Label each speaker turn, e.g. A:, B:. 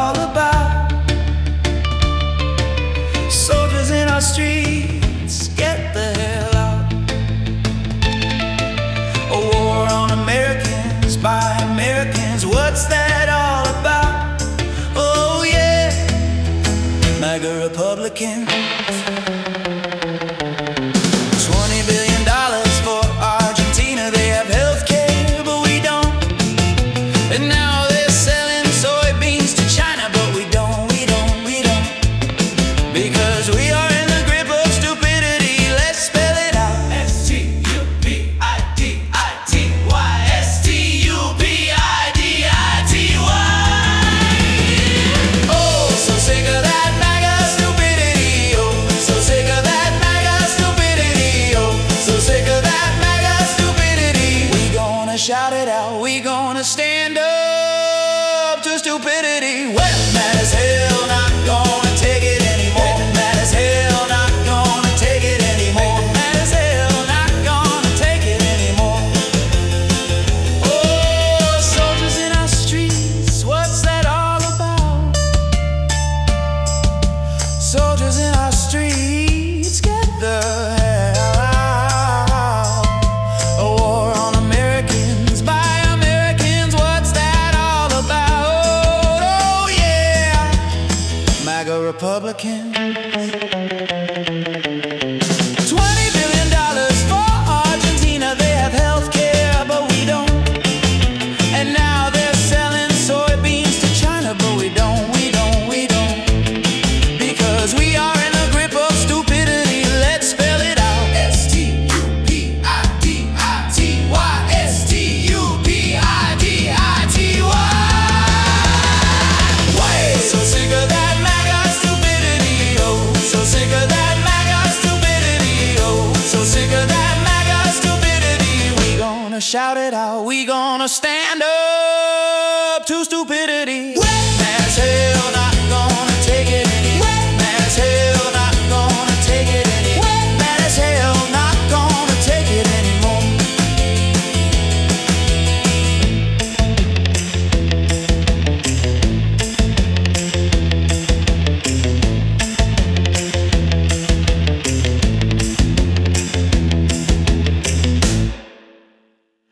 A: all about? Soldiers in our streets, get the hell out. A war on Americans by Americans, what's that all about? Oh yeah, MAGA Republican. $20 billion for Argentina, they have health care, but we don't. And now they're selling soybeans to China, but we don't. Because we are in the grip of stupidity. Let's spell it out. S-T-U-P-I-D-I-T-Y. S-T-U-P-I-D-I-T-Y. Oh, so sick of that MAGA stupidity. Oh, so sick of that MAGA stupidity. Oh, so sick of that MAGA stupidity. We gonna shout it out. We gonna stand up to stupidity. Well, mad as hell, not gonna take it anymore. Mad as hell, not gonna take it anymore. Mad as hell, not gonna take it anymore. Oh, soldiers in our streets, what's that all about? Soldiers in our streets, get the hell out. A war on Americans by Americans, what's that all about? Oh yeah, MAGA Republican.